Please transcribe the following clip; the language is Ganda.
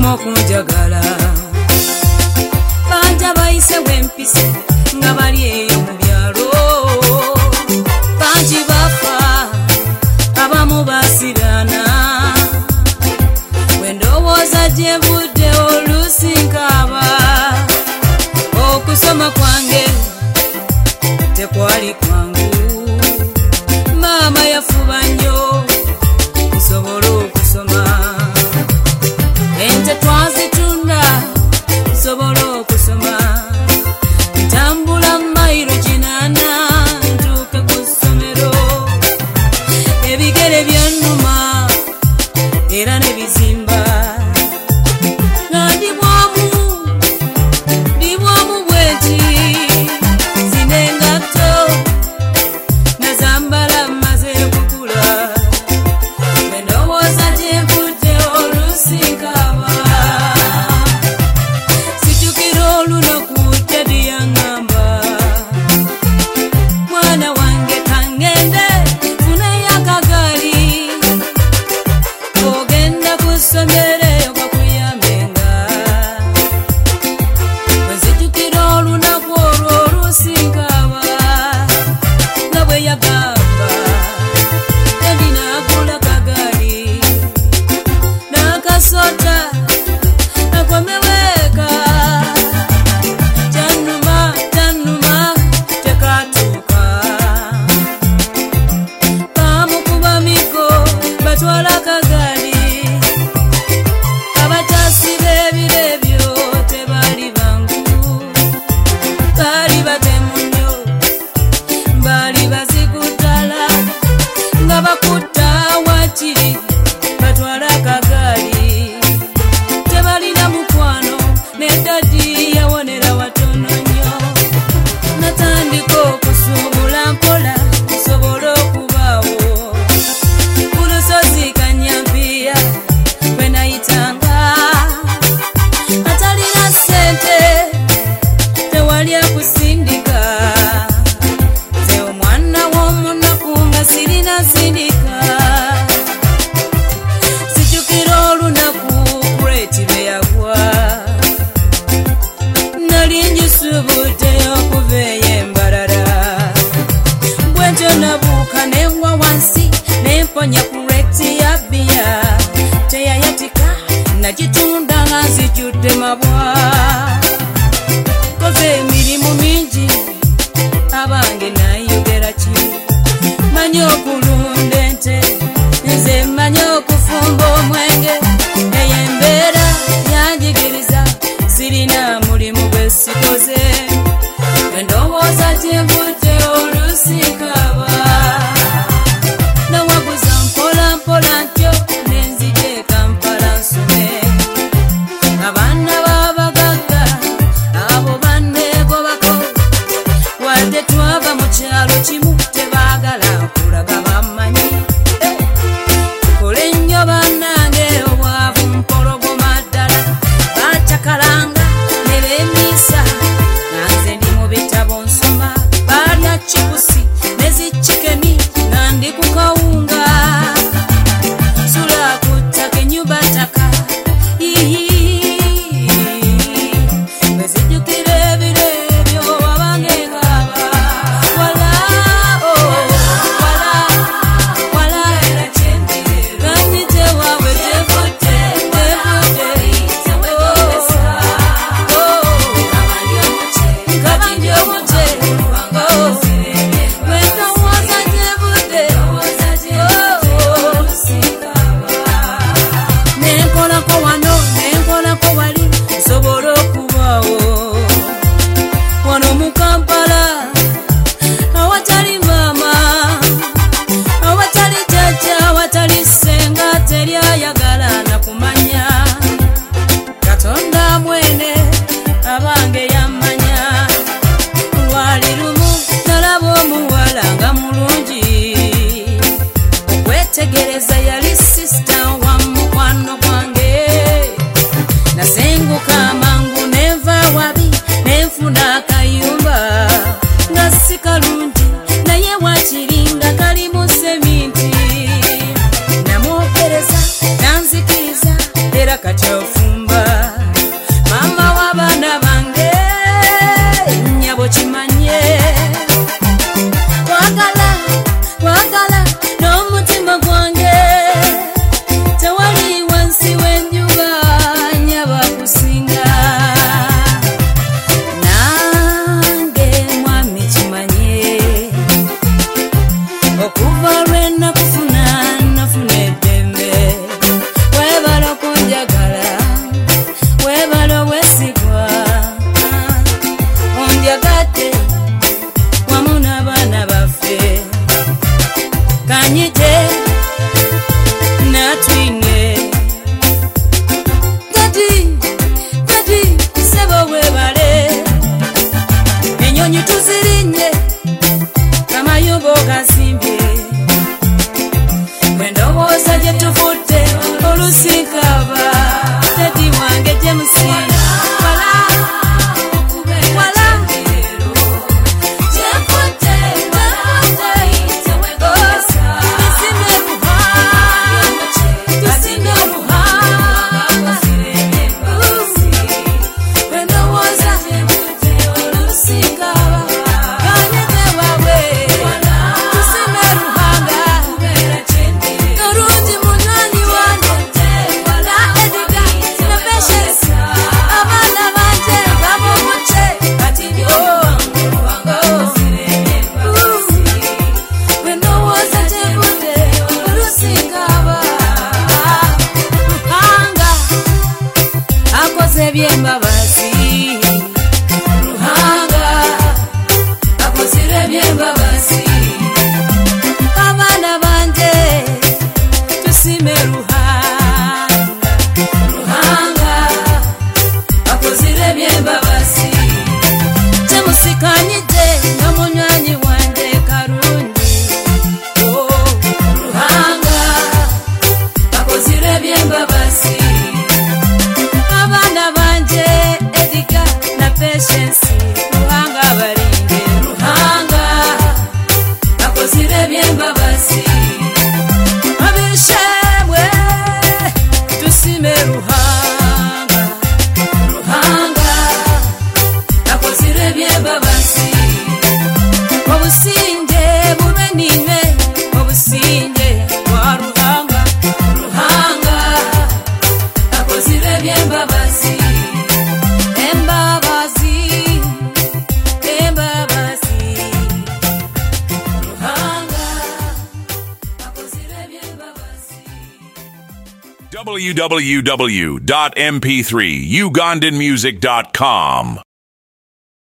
okunjagala banja bayise wempisi nga bali eyo mu byalo banji bafa abamu basirana wendowooza gye budde oluusi nkaba okusoma kwange tekwali kwangu maama yafuba nnyo nsobole okusoma ente twazitunda nsobole okusoma ntambula mayiro 8 ntuuke ku ssomero ebigere byannuma era ne bizimba nga ndi bwamu bweti zine engatto nazambala maze kukula endowooza gye nvudde oluusi nkaba sijjukira olunaku Daddy yaŋŋamba mwana wange kangende funayo akagaali ogenda ku ssomero eyo kakuyambenga bwe nzijjukira olunaku olwo oluusi nkaba nga bwe yagamba Daddy n'agula kagaali n'akasota akomeweeka Tannuma tekatuuka bamukuba migo batwala kagaali abatasi b'ebiro ebyo tebaali bangu baali batemu nnyo baali bazikutala nga bakutta wakiri batwala kagaali tebalina mukwano ne Daddy yawonera watono nnyo natandika okusuubula mpola nsobole okubaawo ku lusozi Kanyampiya bwe nayitanga atalina ssente tewali akusindika nze omwana w'omunaku nga sirina sindika sijjukira olunaku Kureti lwe yagwa nali njisubudde okuva eyo embalala bwentyo nabuuka nengwa wansi nemponya Kureti ya bbiya teyayatika nagitunda nga nzijjudde mabwa koze emirimu mingi abange nayogera ki manyi okulunda ente nze manyi okufumba omwenge eyo embeera yanjigiriza sirina mulimu gwe sikoze endowooza gye nvudde oluusi nkaba nawaguza mpola ntyo nenzija e Kampala nsome abaana b'abagagga abo banneegobako wadde twava mu kyalo kimu tebaagala kulaga bamanyi tukole nnyo bannange obwavu mpologoma ddala bacakalanga ne beemiisa nga nze ndi mu bitabo nsoma balya chipusi ne zichikeni nga ndi ku kawunga sula ku ttaka ennyumba ttaka bwe zijjukira ebiro ebyo abange nkaba wala ganyite waabwe gyevudde kabandi omuceere wendowooza gyevudde nenkolako wano nenkolako akoze by'embabazi Ruhanga akoze by'embabazi abana banje tusime Ruhanga akoze by'embabazi Chemusikanyije na munywanyi wanje Karundi Ruhanga akoze by'embabazi abana banje Edika na Patience Ruhanga barinde Ruhanga akoze by'embabazi abishemwe tusime Ruhanga akoze by'embabazi obusinge bube ninywe obusinge wa Ruhanga akoze by'embabazi embabazi Ruhanga akoze by'embabazi www.mp3ugandanmusic.com